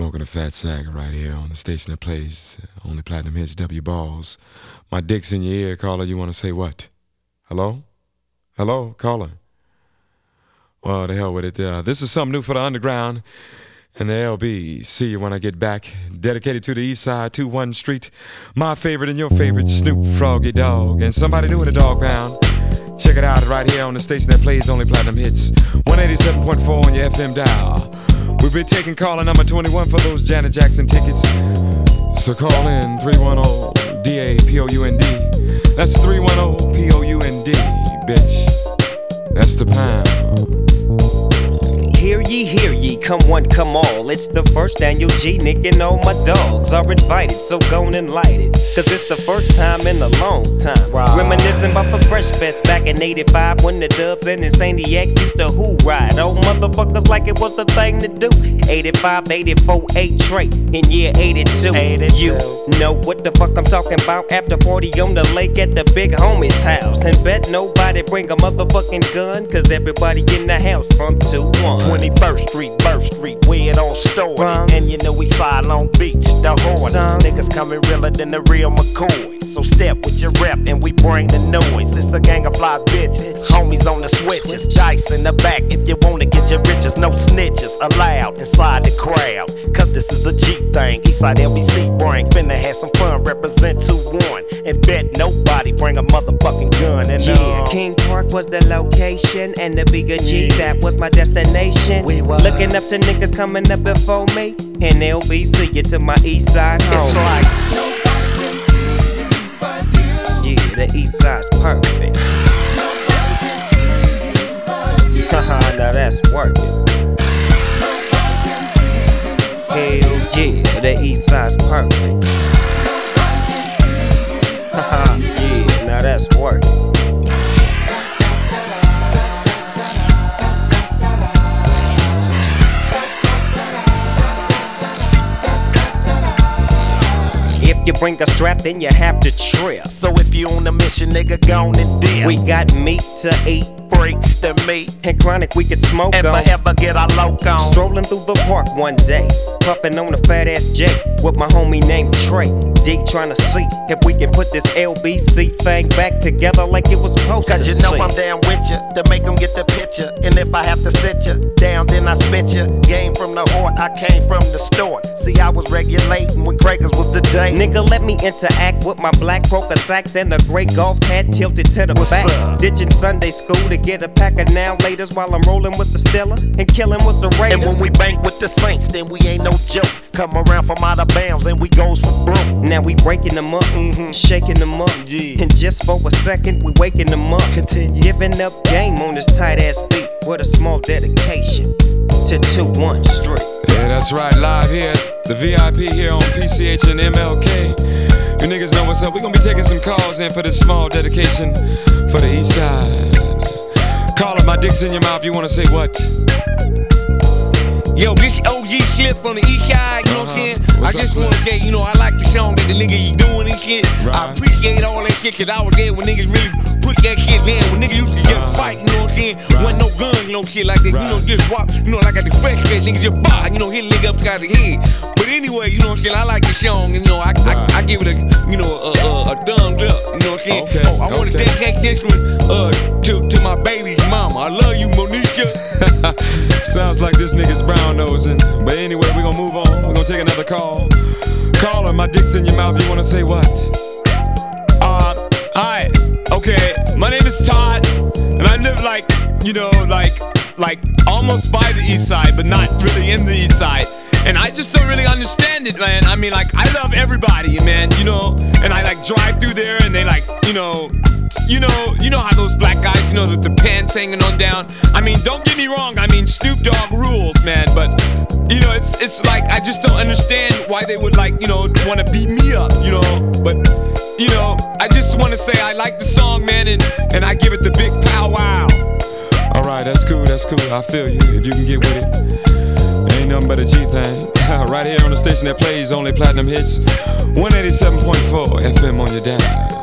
Smoking a fat sack right here on the station that plays only platinum hits, W Balls. My dick's in your ear, caller. You want to say what? Hello? Hello, caller? Well, the hell with it. This is something new for the underground and the LB. See you when I get back. Dedicated to the east side, 21 Street. My favorite and your favorite, Snoop Froggy Dog. And somebody new in the dog pound. Check it out right here on the station that plays only platinum hits. 187.4 on your FM dial. We've been taking caller number 21 for those Janet Jackson tickets. So call in 310-DAPOUND. That's 310-POUND, bitch. That's the pound. Hear ye, come one, come all. It's the first annual G, Nick and all my dogs are invited, so go and light it. Cause it's the first time in a long time. Right. Reminiscing about the Fresh Fest back in 85 when the Dubs and Insaniac used to who ride. Old motherfuckers like it was the thing to do. 85, 84, 8 Trey, in year 82. You know what the fuck I'm talking about. After 40 on the lake at the big homie's house. And bet nobody bring a motherfucking gun, cause everybody in the house from 2-1. 21st Street, Burst Street, where it all started. And you know we fly Long Beach, the Hornets. Niggas coming realer than the real McCoy. So step with your rep and we bring the noise. It's a gang of fly bitches, homies on the switches. Dice in the back if you wanna get your riches. No snitches allowed inside the crowd. Cause this is a G thing, Eastside LBC bring. Finna have some fun, represent 2-1. And bet nobody bring a motherfucking gun. And yeah, King Park was the location, and the bigger G, that was my destination. We were looking up to niggas coming up before me, and LBC you to my east side home. It's like nobody can see you but you. Yeah, the east side's perfect. Nobody can see you but you. Haha, now that's working. Nobody can see you but Hell yeah, the east side's perfect. Nobody can see you Haha, yeah, now that's working. If you bring a strap, then you have to trip. So if you on a mission, nigga, gone and dip. We got meat to eat, freaks to meet, and chronic we can smoke and on. forever get our loc on. Strolling through the park one day, puffin' on a fat ass J with my homie named Trey. D tryna see if we can put this LBC thing back together like it was supposed to. Cause you know I'm down with you to make them get the picture. And if I have to sit you down, then I spit you. Game from the heart, I came from the start. See, I was regulating when Craigers was the day. Nigga, let me interact with my black poker sacks and a gray golf hat tilted to the back. Ditching Sunday school to get a pack of now laters while I'm rolling with the Stella and killing with the Raiders. And when we bank with the Saints, then we ain't no joke. Come around from out of bounds and we goes for broke. Now we breaking them up, shaking them up, and just for a second we waking them up. Continue giving up game on this tight ass beat with a small dedication to 21 Street. Yeah, that's right, live here, the VIP here on PCH and MLK. You niggas know what's up. We gonna be taking some calls in for this small dedication for the east side. Caller, my dick's in your mouth, you wanna say what? Yo, this OG Slip from the east side, you know what I'm saying? I just wanna say, you know, I like the song that the nigga you doing and shit. Right. I appreciate all that shit, cause I was there when niggas really put that shit in. When niggas used to get a fight, you know what I'm saying? Wasn't no guns, you know, shit like that. You know, just walk, you know, like at the fresh cut, niggas just bar, you know, hit a nigga upside the head. But anyway, you know what I'm saying? I like the song, and you know, I give it a, you know, a thumbs up, you know what I'm saying? Okay, I wanna dedicate this one to my baby's mama. I love you, Monisha. Sounds like this nigga's brown nosing. But anyway, we gonna move on. We're gonna take another call. Caller, my dick's in your mouth. You wanna say what? Hi. Okay, my name is Todd, and I live like, you know, like almost by the east side, but not really in the east side. And I just don't really understand it, man. I mean, like, I love everybody, man, you know, and I like drive through there and they like, you know how those black guys, you know, with the pants hanging on down. I mean, don't get me wrong, I mean, Snoop Dogg rules, man, but, you know, it's like, I just don't understand why they would, like, you know, want to beat me up, you know, but, you know, I just want to say I like the song, man, and I give it the big pow wow. Alright, that's cool, I feel you, if you can get with it. Ain't nothing but a G thing. Right here on the station that plays only platinum hits. 187.4 FM on your dial.